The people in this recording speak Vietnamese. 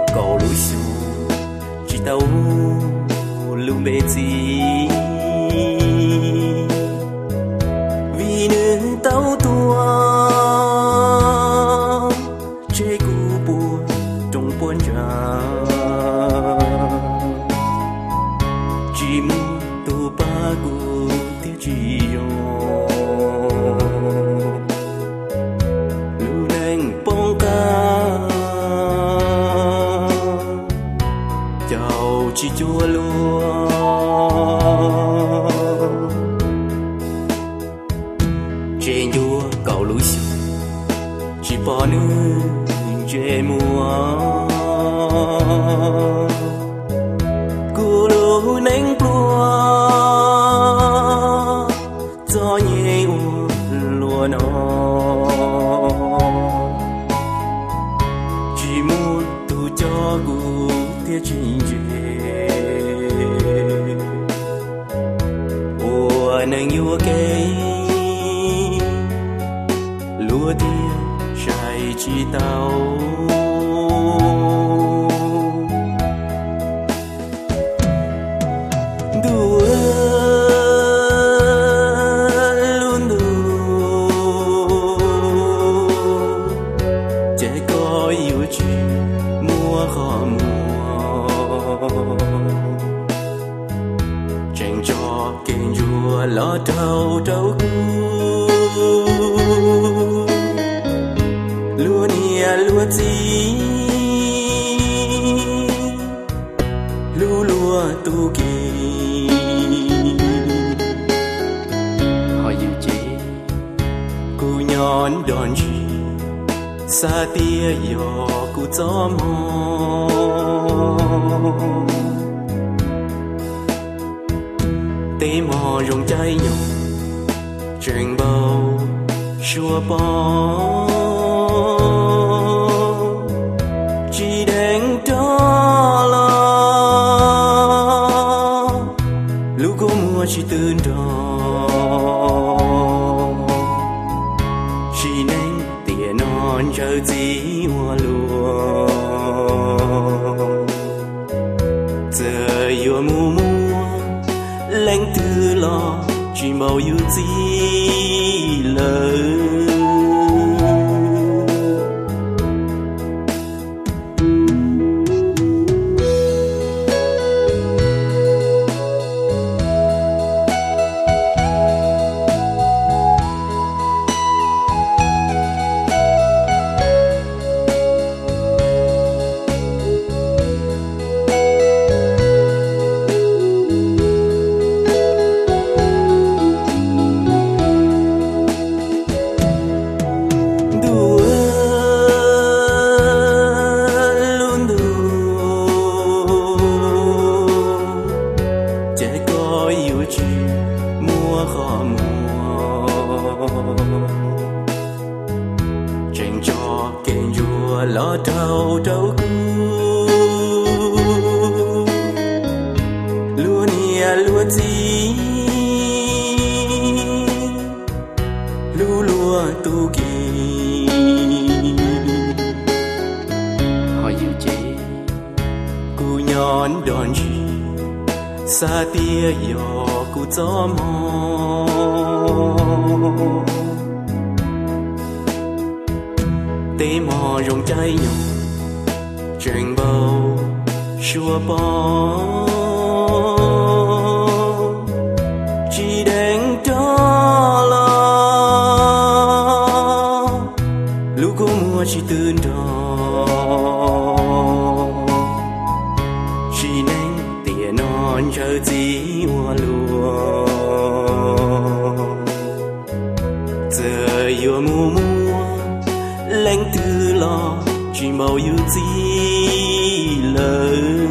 cầu lối xuống chỉ tao luôn bê gì vì nước tao tua chế cũ buồn trong buồn trà chỉ muốn tu ba của tiếc chỉ lưu neng bông ca chào chỉ chua luôn trên đua cầu lối xuống chỉ bỏ nước dễ mùa cô lưu neng plua gió nhẹ lùa nó chỉ muốn tu cho cô tiếc chính nàng yêu cây lúa tia trái chỉ tao đùa luôn đùa trẻ có yêu chi mùa khó mùa tranh cho kênh rùa lo trâu trâu lúa nia lúa gì lúa tu kỳ họ yêu chị cô nhón đòn chi xa tia yo cô gió mò tê mò rồng trái nhung chuyện bao xua bó chỉ đánh đó là lúc có mùa chỉตื่นđó chỉ nên tiền non chờ gì hoa lúa giờ yêu mùa mùa lạnh từ lo chỉ màu yêu gì lời tranh cho kênh rùa lo trâu trâu lúa nia lúa gì lúa tu kỳ họ yêu chị cô nhón đòn chi xa tia yo cô gió mò tê mò rồng trái nhung chuyện bao xua bó chỉ đánh đó là lúc có mùa chỉตื่นđó chỉ nên tiền non chờ gì hoa lúa giờ yêu mùa mùa lạnh từ lo chỉ màu yêu gì lời